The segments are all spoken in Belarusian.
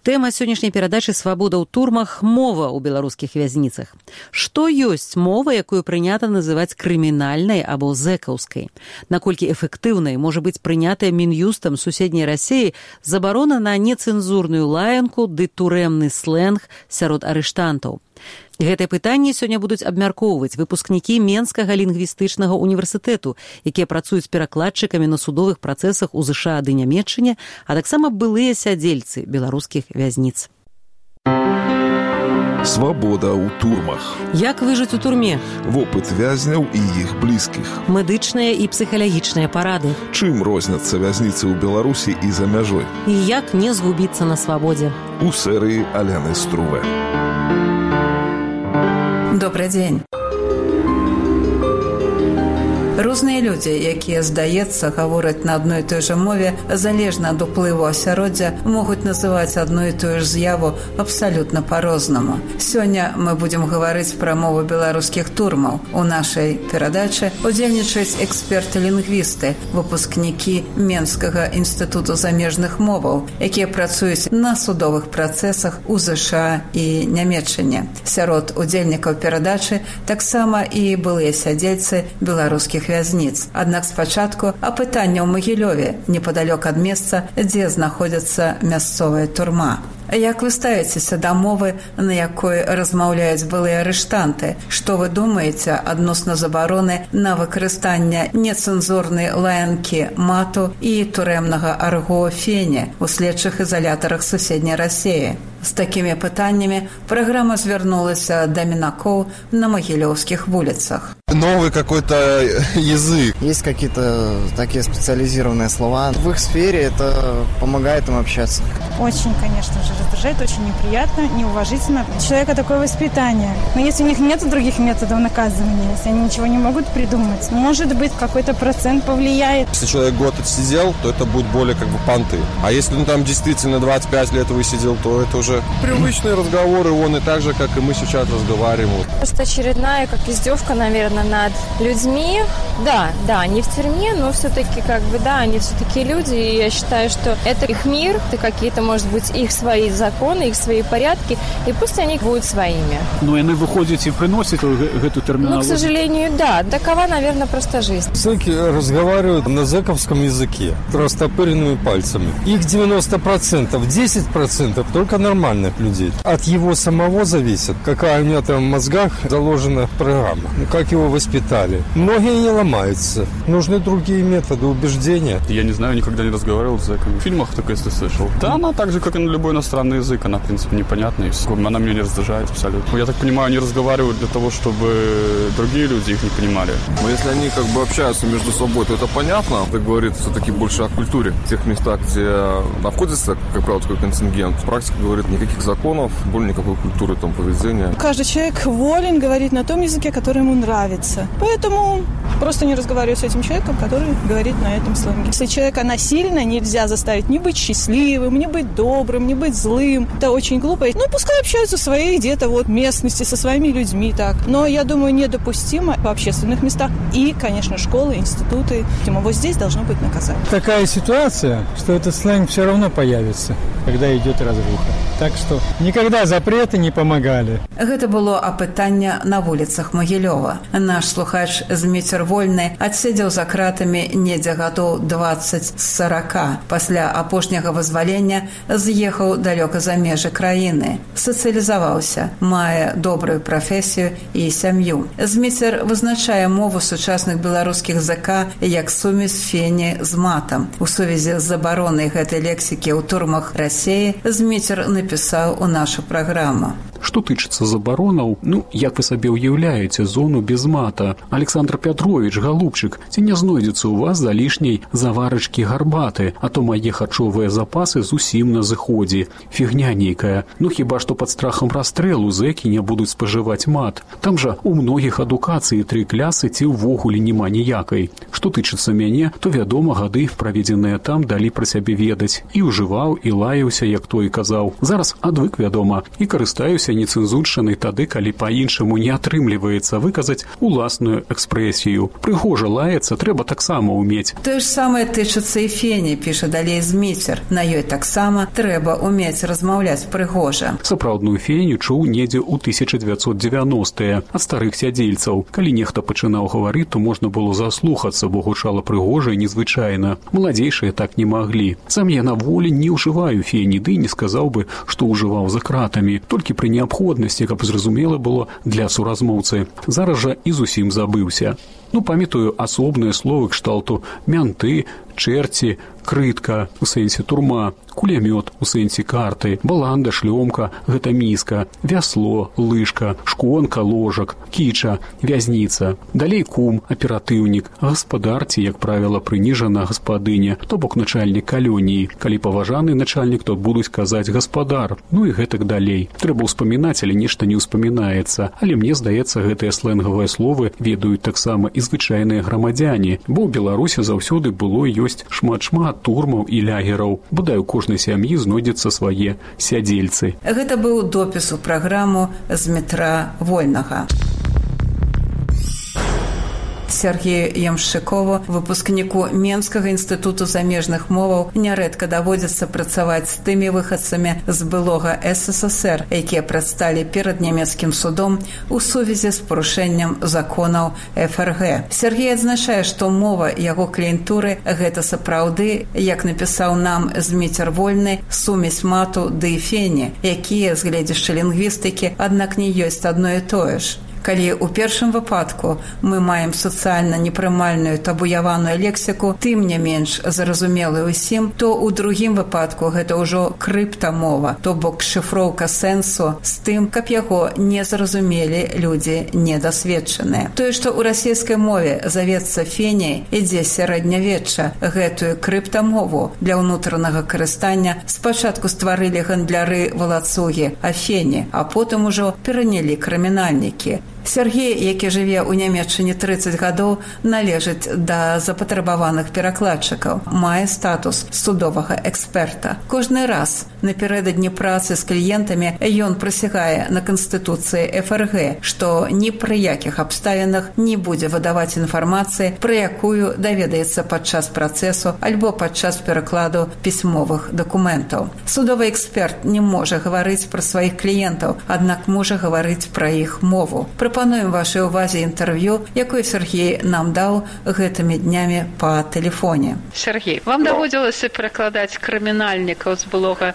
Тэма сённяшняй перадачы «Свабода ў турмах» – мова ў беларускіх вязніцах. Што ёсць мова, якую прынята называць крымінальнай або зэкаўскай? Наколькі эфектыўнай можа быць прынятая Мін'юстам суседняй Расіі забарона на нецэнзурную лаянку ды турэмны слэнг сярод арыштантаў? Гэтыя пытанні сёння будуць абмяркоўваць выпускнікі Менскага лінгвістычнага універсітэту, якія працуюць перакладчыкамі на судовых працэсах у ЗША ды Нямецчыне, а таксама былыя сядзельцы беларускіх вязніц. Свабода ў турмах. Як выжыць у турме? Вопыт вязняў і іх блізкіх. Медычныя і псіхалагічныя парады. Чым розняцца вязніцы ў Беларусі і за мяжой? І як не згубіцца на свабодзе? У серыі Аляны Струве. Добрый дзень. Розныя людзі, якія, здаецца, гавораць на адной і той жа мове, залежна ад уплыву асяроддзя, могуць называць адну і тую ж з'яву абсалютна па-рознаму. Сёння мы будзем гаварыць пра мову беларускіх турмаў. У нашай перадачы удзельнічаюць эксперты-лінгвісты, выпускнікі Менскага інстытуту замежных моваў, якія працуюць на судовых працэсах у ЗША і Нямецчыне. Сярод удзельнікаў перадачы таксама і былыя сядзельцы беларускіх вязніц. Аднак спачатку апытання ў Магілёве, непадалёк ад месца, дзе знаходзіцца мясцовая турма. Як вы ставіцеся да мовы, на якой размаўляюць былыя арыштанты? Што вы думаеце адносна забароны на выкарыстанне нецэнзурнай лаянкі мату і турэмнага арго фене ў следчых изолятарах суседняй Расіі? З такімі пытаннямі праграма звярнулася да мінакоў на магілёўскіх вуліцах. Новый какой-то язык. Есть какие-то такие специализированные слова. В их сфере это помогает им общаться. Очень, конечно же, раздражает, очень неприятно, неуважительно. У человека такое воспитание. Но если у них нет других методов наказывания, если они ничего не могут придумать, может быть, какой-то процент повлияет. Если человек год отсидел, то это будет более понты. А если он там действительно 25 лет высидел, то это уже привычные разговоры, он и так же, как и мы сейчас разговариваем. Просто очередная, как издевка, наверное, над людьми. Да, они в тюрьме, но все-таки, они все-таки люди, и я считаю, что это их мир, это какие-то, может быть, их свои законы, их свои порядки, и пусть они будут своими. Ну, и они выходят и приносят эту терминологию. Ну, к сожалению, да, такова, наверное, просто жизнь. Зэки разговаривают на зэковском языке, растопыренными пальцами. Их 90%, 10% только нормальных людей. От его самого зависит, какая у него там в мозгах заложена программа, как его воспитали. Многие не ломаются. Нужны другие методы убеждения. Я не знаю, никогда не разговаривал с зэками. В фильмах только если слышал. Да, она так же, как и на любой иностранный язык. Она, в принципе, непонятная. Она меня не раздражает абсолютно. Я так понимаю, они разговаривают для того, чтобы другие люди их не понимали. Но если они общаются между собой, то это понятно. Это говорит все-таки больше о культуре. В тех местах, где находится, как правило, такой контингент, практика говорит, никаких законов, более никакой культуры там поведения. Каждый человек волен говорить на том языке, который ему нравится. Поэтому просто не разговариваю с этим человеком, который говорит на этом сленге. Если человека насильно нельзя заставить не быть счастливым, не быть добрым, не быть злым. Это очень глупо. Ну, пускай общаются в своей где-то местности со своими людьми так. Но, я думаю, недопустимо в общественных местах. И, конечно, школы, институты. Вот здесь должно быть наказание. Такая ситуация, что этот сленг все равно появится, когда идет разруха. Так что никогда запреты не помогали. Гэта было апытанне на вуліцах Магілёва. Наш слухач Зміцер Вольны адседзеў за кратамі недзе гадоў 20-40. Пасля апошняга вызвалення з'ехаў далёка за межы краіны. Сацыялізаваўся, мае добрую прафесію і сям'ю. Зміцер вызначае мову сучасных беларускіх ЗК як сумесь фені з матам. У сувязі з забаронай гэтай лексікі ў турмах Расіі Зміцер напісаў у нашу праграму. Што тычыцца забаронаў, як вы сабе ўяўляеце зону без мата? Александр Пятрович, галубчык, ці не знойдзецца ў вас залішняй заварачкі гарбаты, а то мае харчовыя запасы зусім на зыходзе. Фігня нейкая. Хіба што пад страхам расстрэлу зэкі не будуць спажываць мат. Там жа у многіх адукацыі 3 клясы ці ўвогуле няма ніякай. Што тычыцца мяне, то, вядома, гады, праведзеныя там, далі пра сябе ведаць. І ўжываў, і лаяўся, як той казаў. Зараз адвык, вядома, і карыстаюся нецэнзуршчынай тады, калі па-іншаму не атрымліваецца выказаць уласную экспрэсію. Прыгожа лаяцца трэба таксама ўмець. Тое ж самае тычыцца і фені, піша далей Зміцер. На ёй таксама трэба ўмець размаўляць прыгожа. Сапраўдную феню чуў недзе ў 1990-е ад старых сядзельцаў. Калі нехта пачынаў гаварыць, то можна было заслухацца, бо гучала прыгожа і незвычайна. Маладзейшыя так не маглі. Сам я на волі не ўжываю фені, ды не сказаў бы, што ўжываў за кратамі, толькі пры неабходнасці, каб зразумела было для суразмоўцы. Зараз жа і зусім забыўся. Памятаю асобныя словы кшталту «мянты», «чэрці», «крытка» у сэнсе «турма», «кулямёт» у сэнсе «карты», «баланда», «шлёмка» – гэта міска, «вясло», «лыжка», «шконка», «ложак», «кіча», «вязніца». Далей кум, аператыўнік, гаспадар ці, як правіла, прыніжана гаспадыня, то бок начальнік калоніі. Калі паважаны начальнік, то будуць казаць гаспадар. І гэтак далей. Трэба ўспамінаць, але нешта не ўспамінаецца. Але мне здаецца, гэтыя слэнгавыя словы ведаюць таксама і звычайныя грамадзяне, бо ў Беларусі заўсёды было ёсць шмат-шмат турмаў і лягераў. Бадай у кожнай сям'і знойдзецца свае сядзельцы. Гэта быў допіс у праграму з метра Вольнага. Сергею Ямшчыкову, выпускніку Менскага інстытуту замежных моваў, нярэдка даводзіцца працаваць з тымі выхадцамі з былога СССР, якія прадсталі перад нямецкім судом у сувязі з парушэннем законаў ФРГ. Сергей адзначае, што мова яго кліентуры – гэта сапраўды, як напісаў нам Зміцер Вольны, сумесь мату ды фені, якія, з гледзяшча лінгвістыкі, аднак не ёсць адно і тое ж. Калі ў першым выпадку мы маем сацыяльна непрымальную табуяваную лексіку, тым не менш зразумелую ўсім, то ў другім выпадку гэта ўжо крыптамова, то бок шыфроўка сэнсу з тым, каб яго не зразумелі людзі недасведчаныя. Тое, што ў расійскай мове завецца феняй, ідзе сярэднявечча. Гэтую крыптамову для ўнутранага карыстання спачатку стварылі гандляры валацугі, афені, а потым ужо перанялі крымінальнікі. Сергей, які жыве ў Нямецчыне 30 гадоў, належыць да запатрабаваных перакладчыкаў, мае статус судовага эксперта. Кожны раз напярэдадні працы з кліентамі ён прысягае на Канстытуцыі ФРГ, што ні пры якіх абставінах не будзе выдаваць інфармацыі, пра якую даведаецца падчас працэсу альбо падчас перакладу пісьмовых дакументаў. Судовы эксперт не можа гаварыць пра сваіх кліентаў, аднак можа гаварыць пра іх мову. Прапануем вашай увазе інтэрв'ю, якое Сергей нам даў гэтымі днямі па тэлефоне. Сергей, вам даводзілася перакладаць крымінальнікаў з былога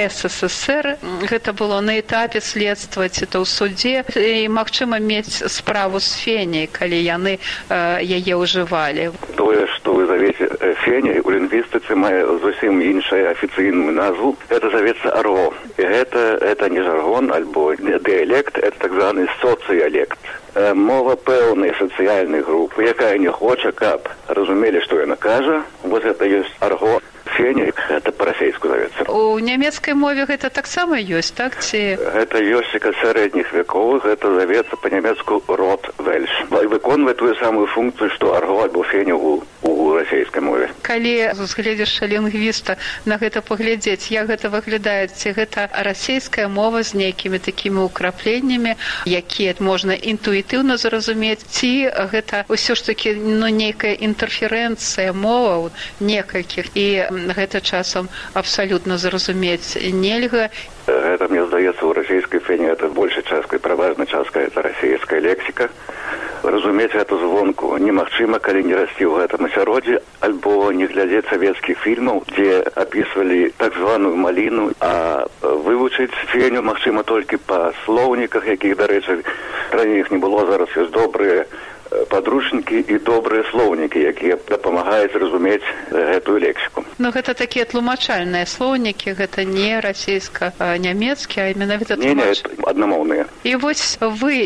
СССР. Гэта было на этапе следства ці то ў судзе, і магчыма мець справу з феняй, калі яны яе ўжывалі. Тое, што вы завеце феняй, у лінгвістыцы мае зусім іншую афіцыйную назву. Гэта завецца арго. І гэта не жаргон альбо дыялект, это так званы соцыялект. Мова пэўнай сацыяльнай групы, якая не хоча, каб разумелі, што яна кажа. Вот гэта ёсць арго. Феня, гэта па-расейску завецца. У нямецкай мове гэта таксама ёсць, так? Ці... Гэта ёсць як ад сярэдніх вякоў, гэта завецца па-нямецку рот-вельш. І выконвае тую самую функцыю, што арго альбо феня у расейскай мове. Калі згледзяш лінгвіста на гэта паглядзець, як гэта выглядае, ці гэта расейская мова з нейкімі такімі ўкрапленнямі, якія можна інтуітыўна зразумець, ці гэта ўсё ж такі нейкая інтэрферэнцыя моваў некалькіх, і гэта часам абсалютна зразумець нельга. Гэта, мне здаецца, у расійскай фені гэта большай часткай, праважнай часткай, это расійская лексіка. Разумець гэта звонку немагчыма, калі не расці ў гэтым асяроддзі, альбо не глядзець савецкіх фільмаў, дзе апісвалі так званую маліну, а вывучыць феню магчыма толькі па слоўніках, якіх, дарэчы, раней іх не было, зараз ёсць добрыя падручнікі і добрыя слоўнікі, якія дапамагаюць разумець гэтую лексіку. Ну, гэта такія тлумачальныя слоўнікі, гэта не расійска-нямецкі, а менавіта тлумач. Не, аднамоўныя. І вось вы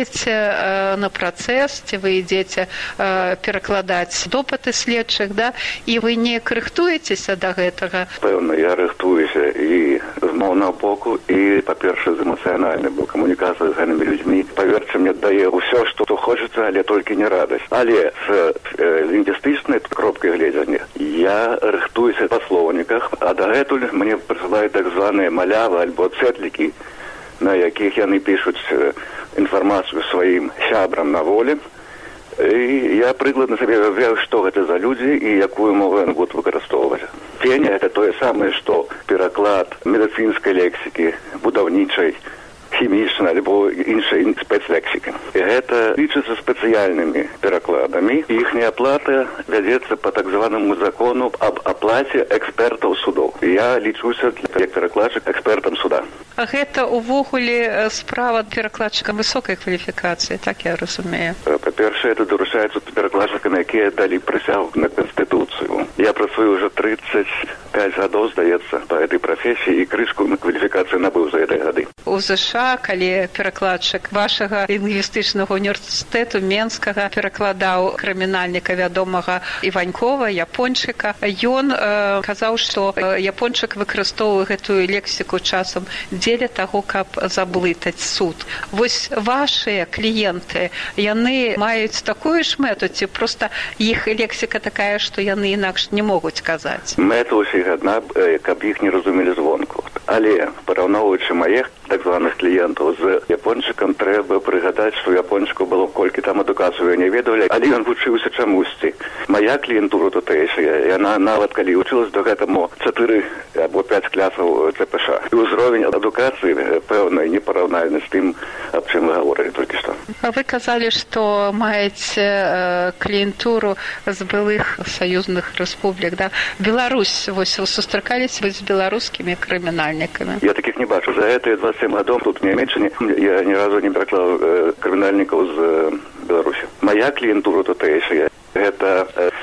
ідзеце на працэс, ці вы ідзеце перакладаць допыты следчых, да? І вы не рыхтуецеся да гэтага? Пэўна, я рыхтуюся і з моўнага боку, і, па-першае, з эмацыянальнага, бо камунікацыя з гэтымі людзьмі, паверце мне, дае ўсё, што хочацца, але толькі не радасць. Але з лінгвістычнай кропкай гледзання я рыхтуюся па слоўніках, а дагэтуль мне прысылаюць так званыя малявы альбо цэтлікі на якіх яны пішуць інфармацыю сваім сябрам на волі. І я прыкладна сабе уявляю, што гэта за людзі і якую мову яны будуць выкарыстоўваць. Феня – гэта тое самае, што пераклад медыцынскай лексікі, будаўнічай, хімічнай альбо іншай спецлексікі. І гэта лічыцца спецыяльнымі перакладамі. Іхняя аплата вядзецца па так званаму закону аб аплаце экспертаў судоў. Я лічуся як перакладчык экспертам суда. А гэта ўвогуле справа перакладчыка высокай кваліфікацыі, так я разумею. Па-першае, это даручаецца перакладчыкам, якія далі прысягу на Канстытуцыю. Я працую ўжо 35 гадоў, здаецца, па гэтай прафесіі, і крышку на кваліфікацыю набыў за гэтыя гады. У ЗША, калі перакладчык вашага лінгвістычнага універсітэту Менскага перакладаў крымінальніка вядомага Іванькова, япончыка, ён казаў, што япончык выкарыстоўвае гэтую лексіку часам дзеля таго, каб заблытаць суд. Вось вашыя кліенты, яны маюць такую ж мэту, ці проста іх лексіка такая, што яны інакш не могуць казаць? Мэта ўсіх адна, каб іх не разумелі звонку. Але, параўноўваючы маіх так званых кліентаў з япончыкам, трэба прыгадаць, што япончыку было колькі там адукацыю не ведалі, але ён вучыўся чамусьці. Мая кліентура тутэйшая, яна нават калі вучылась до гэтаму 4 або 5 класаў ЦПШ. І ўзровень адукацыі пэўнай непараўнальны з тым, аб чым вы гаворылі толькі што. А вы казалі, што маеце кліентуру з былых саюзных рэспублік, да? Беларусь, вось вы сустракаліся з беларускімі крымінальнікамі? Я такіх не бачу. За гэтыя 27 гадоў тут в Нямецчыне я ні разу не пераклаў крымінальнікаў з Беларусі. Моя кліентура тутэйшая – гэта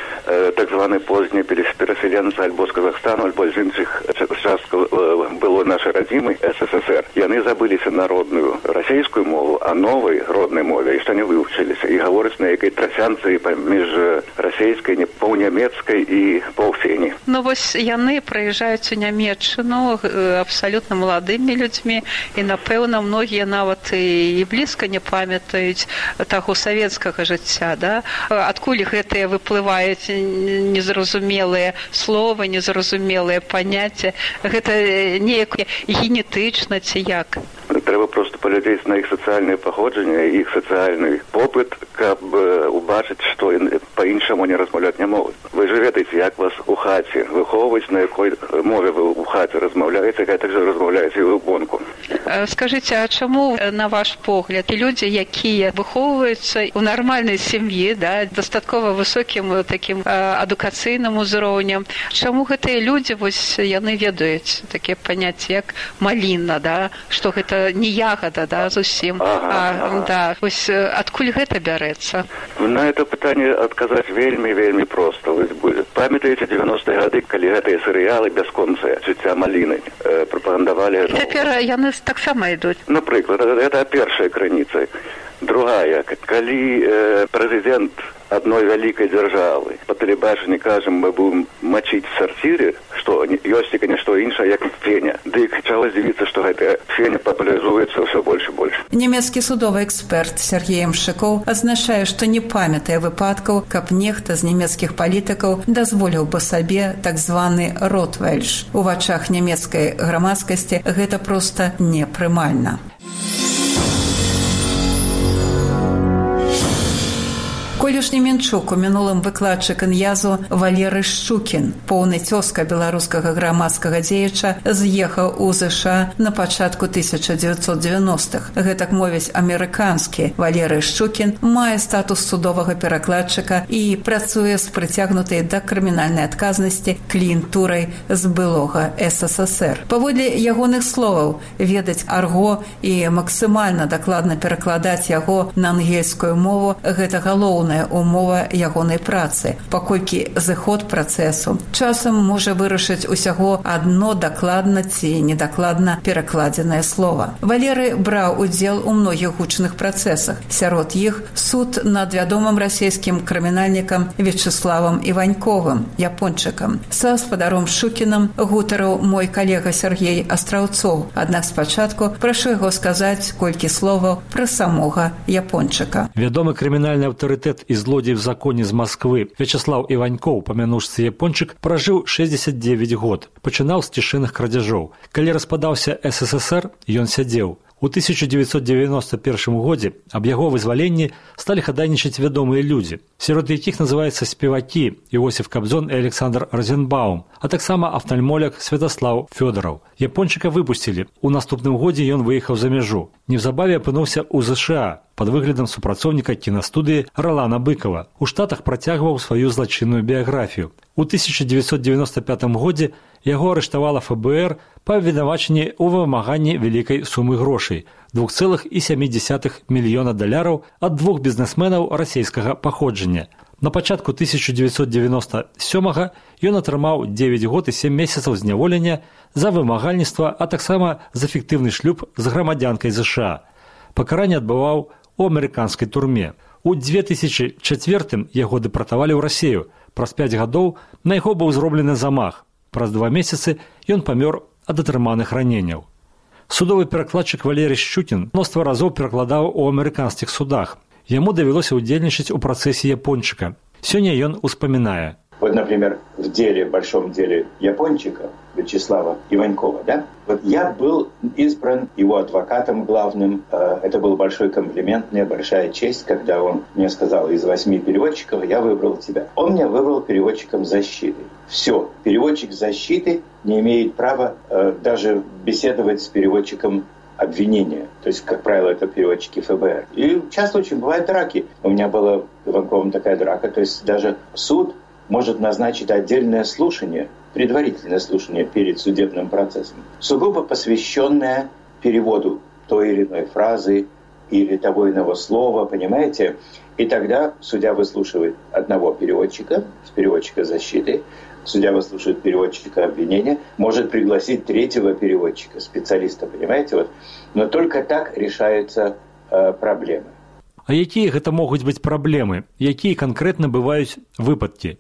так званы позні пераселенцы альбо з Казахстану, альбо з іншых часткаў было нашай радзімай СССР. Яны забыліся на родную расійскую мову, а новай роднай мове яшчэ не вывучыліся і гавораць на якай трасянцы паміж расійскай, паўнямецкай і паўфені. Ну вось яны прыязджаюць у Нямецчыну абсалютна маладымі людзьмі і, напэўна, многія нават і блізка не памятаюць таго савецкага жыцця, да? Адкуль гэтыя выплываюць незразумелыя словы, незразумелыя паняцці? Гэта неяк генетычна ці як? Трэба проста паглядзець на іх сацыяльнае паходжанне, іх сацыяльны попыт, каб убачыць, што па-іншаму не размаўляць не могуць. Вы ж ведаеце, як вас у хаце выхоўваюць, на якой мове вы у хаце размаўляеце, гэтак жа размаўляеце і ў гонку. Скажыце, а чаму, на ваш погляд, людзі, якія выхоўваюцца ў нармальнай сям'і, да, дастаткова высокім такім адукацыйным узроўнем, чаму гэтыя людзі, вось яны ведаюць такія паняцці, як маліна, да, што гэта не ягода, да, зусім. Да, вось адкуль гэта бярэцца? На это пытанне адказаць вельмі проста. Вы памятаеце 90-е гады, калі гэтыя серыялы бясконцыя «Жыцця маліны» прапагандавалі? Цяпер яны таксама ідуць. Напрыклад, гэта першая крыніца. Другая, калі прэзідэнт адной вялікай дзяржавы па тэлебачанні кажа, мы будем мачыць в сарціры, што ёсць і нешто іншае, як феня. Дык чаго здзівіцца, што гэтая феня папулярызуецца ўсё больш і больш. Нямецкі судовы эксперт Сергей Мшыкоў адзначае, што не памятае выпадкаў, каб нехта з нямецкіх палітыкаў дазволіў бы сабе так званы ротвельш. У вачах нямецкай грамадскасці гэта проста непрымальна. Колішні Мінчук у мінулым выкладчык ін'язу Валерый Шчукін, поўны цёзка беларускага грамадскага дзеяча, з'ехаў у ЗША на пачатку 1990-х. Гэтак мовіць амерыканскі Валерый Шчукін мае статус судовага перакладчыка і працуе з прыцягнутай да крымінальнай адказнасці кліентурай з былога СССР. Паводле ягоных словаў, ведаць арго і максімальна дакладна перакладаць яго на ангельскую мову – гэта галоўная умова ягонай працы, паколькі зыход працэсу часам можа вырашыць усяго адно дакладна ці недакладна перакладзенае слова. Валерый браў удзел у многіх гучных працэсах. Сярод іх суд над вядомым расійскім крымінальнікам Вячеславам Іваньковым, япончыкам. Са спадаром Шчукінам гутарыў мой калега Сергей Астраўцоў. Аднак спачатку прашу яго сказаць колькі словаў пра самога япончыка. Вядомы крымінальны аўтарытэт і злодзей в законе з Москвы Вячеслав Іванькоў, па-мянушцы япончык, пражыў 69 год. Пачынаў з цішыных крадзяжоў. Калі распадаўся СССР, ён сядзеў. У 1991 годзе аб яго вызваленні сталі хадайнічаць вядомыя людзі. Сярод якіх называюцца спевакі Іосиф Кабзон і Александр Розенбаум, а таксама афтальмолог Святаслав Фёдораў. Япончыка выпусцілі. У наступным годзе ён выехаў за мяжу. Неўзабаве апынуўся ў ЗША пад выглядам супрацоўніка кінастудыі Ралана Быкова. У Штатах працягваў сваю злачынную біяграфію. У 1995 годзе яго арыштавала ФБР па абвінавачанні ў вымаганні вялікай сумы грошай – $2,7 мільёна ад двух бізнесменаў расійскага паходжання. На пачатку 1997 ён атрымаў 9 год і 7 месяцаў зняволення за вымагальніцтва, а таксама за фіктыўны шлюб з грамадзянкай ЗША. Пакаранне адбываў у амерыканскай турме. У 2004 яго дэпартавалі ў Расію. Праз 5 гадоў на яго быў зроблены замах. Праз 2 месяцы ён памёр ад атрыманых раненняў. Судовы перакладчык Валерий Щукин мноства разоў перакладаў у амерыканскіх судах. Яму давялося ўдзельнічаць у працэсе Япончыка. Сёння ён успамінае. Вот, например, в большом деле Япончика Вячеслава Иванькова, да? Вот я был избран его адвокатом главным. Это был большой комплимент, мне большая честь, когда он мне сказал: из 8 переводчиков я выбрал тебя. Он меня выбрал переводчиком защиты. Все, переводчик защиты не имеет права даже беседовать с переводчиком обвинения. То есть, как правило, это переводчики ФБР. И часто очень бывают драки. У меня была с Иванковым такая драка. То есть, даже суд может назначить отдельное слушание, предварительное слушание перед судебным процессом, сугубо посвященное переводу той или иной фразы или того иного слова, понимаете? И тогда судья выслушивает одного переводчика, с переводчика защиты, судья выслушивает переводчика обвинения, может пригласить третьего переводчика, специалиста, понимаете? Вот. Но только так решаются проблемы. А якія гэта могуць быць праблемы? Якія канкрэтна бываюць выпадкі?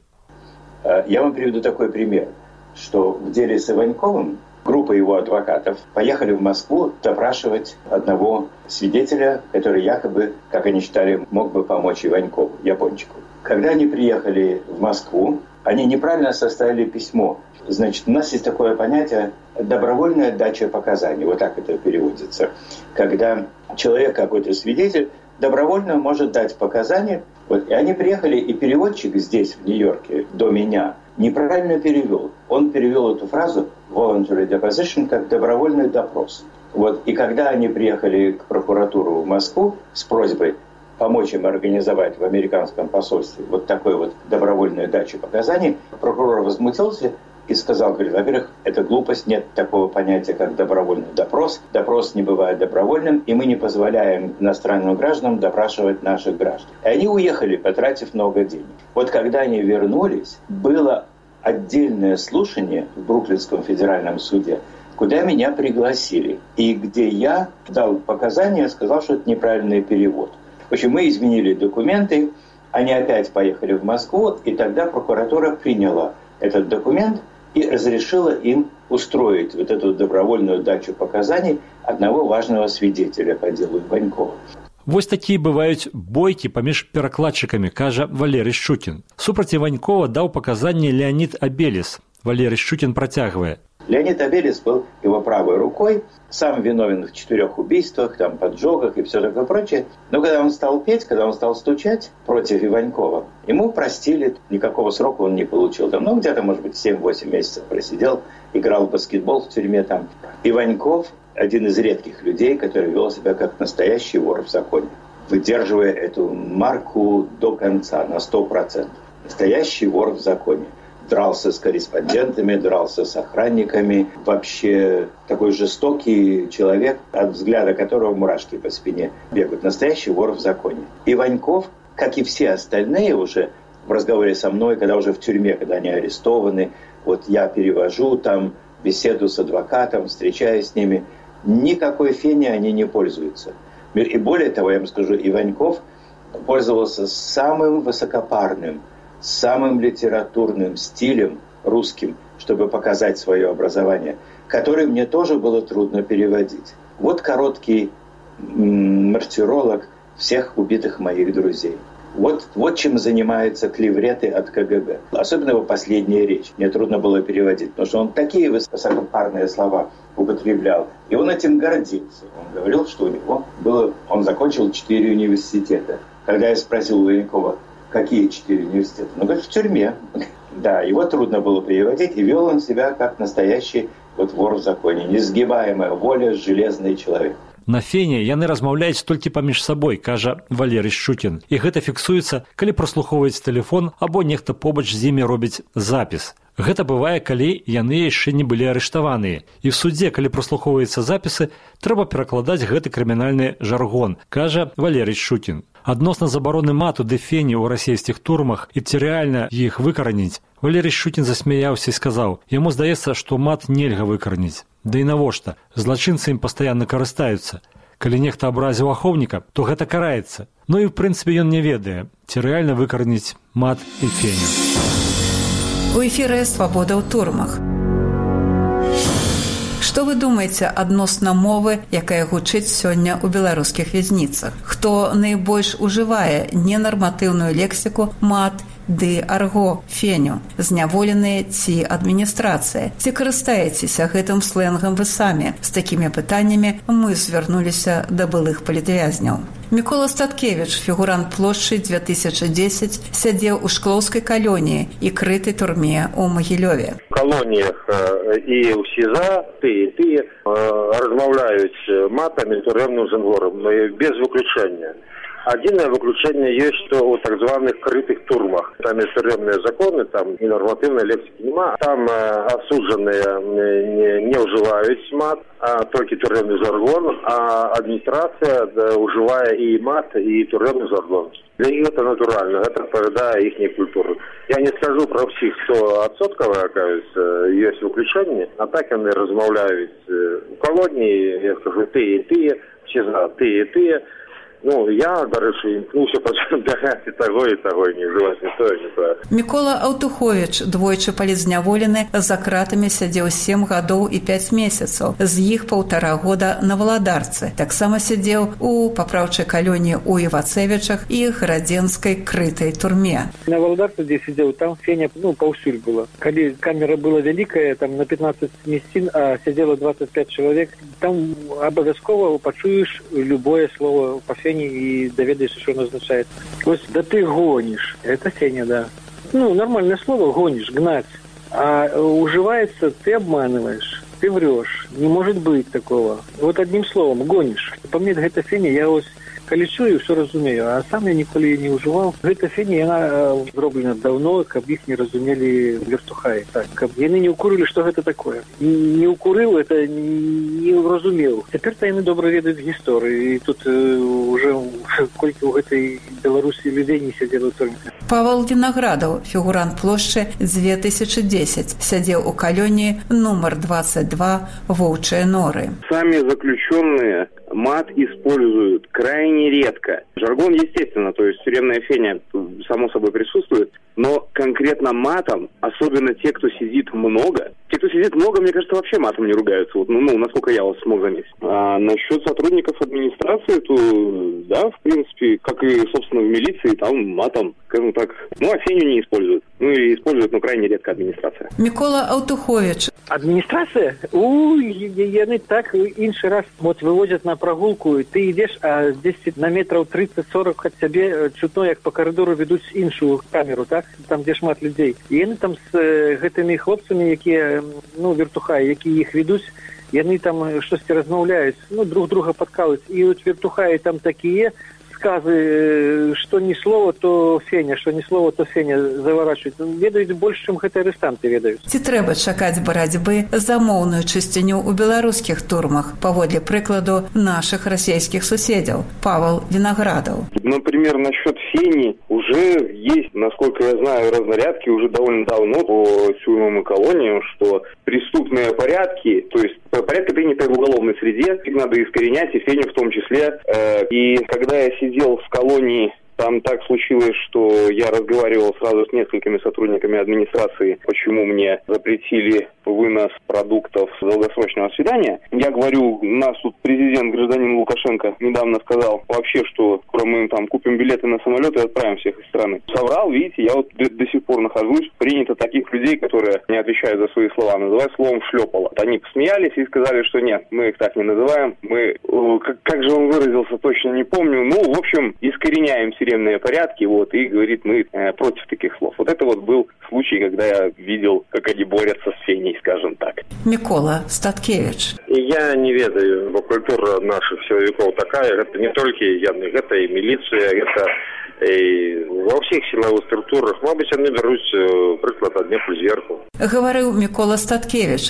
Я вам приведу такой пример, что в деле с Иваньковым группа его адвокатов поехали в Москву допрашивать одного свидетеля, который якобы, как они считали, мог бы помочь Иванькову, Япончику. Когда они приехали в Москву, они неправильно составили письмо. Значит, у нас есть такое понятие «добровольная дача показаний». Вот так это переводится. Когда человек, какой-то свидетель, добровольно может дать показания. Вот, и они приехали, и переводчик здесь, в Нью-Йорке, до меня, неправильно перевел. Он перевел эту фразу «voluntary deposition» как «добровольный допрос». Вот, и когда они приехали к прокуратуру в Москву с просьбой помочь им организовать в американском посольстве вот такой вот добровольную дачу показаний, прокурор возмутился и сказал, говорит, во-первых, это глупость, нет такого понятия, как добровольный допрос. Допрос не бывает добровольным, и мы не позволяем иностранным гражданам допрашивать наших граждан. И они уехали, потратив много денег. Вот когда они вернулись, было отдельное слушание в Бруклинском федеральном суде, куда меня пригласили, и где я дал показания, сказал, что это неправильный перевод. В общем, мы изменили документы, они опять поехали в Москву, и тогда прокуратура приняла этот документ и разрешила им устроить вот эту добровольную дачу показаний одного важного свидетеля по делу Иванькова. Вось такія бываюць бойкі паміж перакладчыкамі, кажа Валерий Щукин. Супраць Иванькова даў паказанні Леонид Абелис. Валерий Щукин протягивая. Леонид Абелис был его правой рукой, сам виновен в 4 убийствах, там, поджогах и все такое прочее. Но когда он стал петь, когда он стал стучать против Иванькова, ему простили, никакого срока он не получил. Там, ну, где-то, может быть, 7-8 месяцев просидел, играл в баскетбол в тюрьме там. Иваньков один из редких людей, который вел себя как настоящий вор в законе, выдерживая эту марку до конца, на 100%. Настоящий вор в законе. Дрался с корреспондентами, дрался с охранниками. Вообще такой жестокий человек, от взгляда которого мурашки по спине бегают. Настоящий вор в законе. Иваньков, как и все остальные уже в разговоре со мной, когда уже в тюрьме, когда они арестованы, вот я перевожу там беседу с адвокатом, встречаюсь с ними, никакой фени они не пользуются. И более того, я вам скажу, Иваньков пользовался самым высокопарным, самым литературным стилем русским, чтобы показать свое образование, который мне тоже было трудно переводить. Вот короткий мартиролог всех убитых моих друзей. Вот чем занимаются клевреты от КГБ. Особенно его последняя речь. Мне трудно было переводить, потому что он такие высокопарные слова употреблял. И он этим гордился. Он говорил, что у него он закончил 4 университета. Когда я спросил у Ваенкова, какие 4 университета? Он говорит, в тюрьме. Да, его трудно было переводить, и вел он себя как настоящий вор в законе. Несгибаемая воля, железный человек. На фене яны размаўляюць толькі паміж сабой, кажа Валерый Шчукін. І гэта фіксуецца, калі праслухоўваюць тэлефон або нехта побач з імі робіць запіс. Гэта бывае, калі яны яшчэ не былі арыштаваныя. І в судзе, калі праслухоўваюцца запісы, трэба перакладаць гэты крымінальны жаргон, кажа Валерый Шчукін. Адносна забароны мату ды фені ў расійскіх турмах і ці рэальна іх выкараніць, Валерый Шчукін засмяяўся і сказаў, яму здаецца, што мат нельга выкараніць. Да і навошта? Злачынцы ім пастаянна карыстаюцца. Калі нехта абразіў ахоўніка, то гэта караецца. Ну і, в прынцыпе, ён не ведае, ці рэальна выкараніць мат і феню. У эфіры «Свабода ў турмах». Што вы думаеце адносна мовы, якая гучыць сёння ў беларускіх вязніцах? Хто найбольш ужывае ненарматыўную лексіку, мат ды арго, феню, зняволеныя ці адміністрацыя? Ці карыстаецеся гэтым сленгам вы самі? З такімі пытаннямі мы звярнуліся да былых палітвязняў. Мікола Статкевіч, фігурант плошчы 2010, сядзеў у шклоўскай калоніі і крытай турме ў Магілёве. В колоніях і ў СІЗА тыя размаўляюць матамі турэмным жанром, без выключэння. Одно выключение есть, что у так званых крытых турмах. Там есть тюремные законы, там и нормативной лексики нема. Там осужденные не уживают мат, а только тюремный жаргон, а администрация уживая и мат, и тюремный жаргон. Для них это натурально, это отповедает их культуру. Я не скажу про всех 100%, оказывается, есть выключение, а так они размовляют в колонии, я скажу, ты и ты, все знают, ты и ты. Ну, я, до речі, імкнуся почати того і того, не вживати ні того, ні того. Мікола Аўтуховіч, двойчы палізняволены, за кратамі сядзеў 7 гадоў і 5 месяцаў, з іх 1,5 года на Валадарцы. Таксама сядзеў у папраўчай калоніі ў Івацевічах і гарадзенскай крытай турме. На Валадарцы, дзе сядзеў, там феня, паўсюль была. Калі камера была вялікая, там на 15 месцін, а сядзела 25 чалавек, там абавязкова пачуеш любое слово па фені и доведаешься, что оно означает. То есть, да ты гонишь. Это феня, да. Нормальное слово гонишь, гнать. А уживается, ты обманываешь, ты врешь. Не может быть такого. Вот одним словом, гонишь. По мне, это феня, я ось калі чую, все разумею, а сам я ніколі не ўжываў. Гэта феня, яна зроблена даўно, каб іх не разумелі вертухаі. Так, каб яны не ўкурылі, што гэта такое. Не ўкурыў, это не разумеў. Цяпер-то яны добра ведаюць гісторыю, і тут уже колькі ў гэтай Беларусі людзей не сядзела ў турме. Павел Вінаградаў, фігурант плошчы 2010, сядзеў у калоніі нумар 22 «Воўчыя норы». Сами заключенные мат используют крайне редко. Жаргон, естественно, то есть тюремная феня само собой присутствует, но конкретно матом, особенно те, кто сидит много. Те, кто сидит много, мне кажется, вообще матом не ругаются. Вот, насколько я вас смог заметить. А насчет сотрудников администрации, то, да, в принципе, как и, собственно, в милиции, там матом, скажем так, а феню не используют. И используют, крайне редко администрация. Микола Аўтуховіч. Администрация? Яны так інший раз вот вывозят на прогулку, и ты идешь, а здесь на метров 30-40 от себе чутно, як по коридору ведуць іншую камеру, так? Там, где шмат людей. И яны там с гэтымі хлопцами, якія, вертухаи, якія их ведуць, яны там штосьці размаўляюць, друг друга подкалываюць. И вот вертухаи там такие сказы, что ни слова, то феня, что ни слова, то феня заворачивают. Ведаюць больш, чым гэтыя арыстанты ведаюць. Ці трэба чакаць барацьбы за моўную чысціню ў беларускіх турмах, паводле прыкладу наших расійскіх суседзяў? Павел Виноградов. Например, насчет фени уже есть, насколько я знаю, разнарядки уже довольно давно по тюрьмам и колониям, что преступные порядки, то есть порядки, принятые в уголовной среде, их надо искоренять, и феню в том числе. И когда я сидел в колонии Там так случилось, что я разговаривал сразу с несколькими сотрудниками администрации, почему мне запретили вынос продуктов с долгосрочного свидания. Я говорю, у нас тут президент, гражданин Лукашенко, недавно сказал вообще, что скоро мы там купим билеты на самолет и отправим всех из страны. Соврал, видите, я вот до сих пор нахожусь. Принято таких людей, которые не отвечают за свои слова, называть словом «шлепало». Они посмеялись и сказали, что нет, мы их так не называем. Мы, как же он выразился, точно не помню. Ну, в общем, искореняем тюремные порядки, вот, и говорит, мы против таких слов. Вот это вот был случай, когда я видел, как они борются с феней, скажем так. Микола Статкевич. Я не ведаю, бо культура наших силовиков такая, это не только яны, это и милиция, это и во всех силовых структурах, мабуть, они беруть приклад ад Днепру зверху. Говорил Микола Статкевич.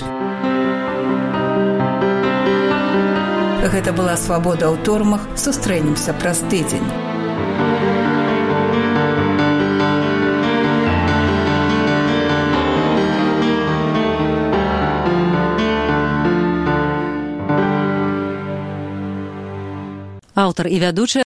Гэта была «Свабода ў турмах». Сустрэнемся праз тыдзень. Аўтар і вядучы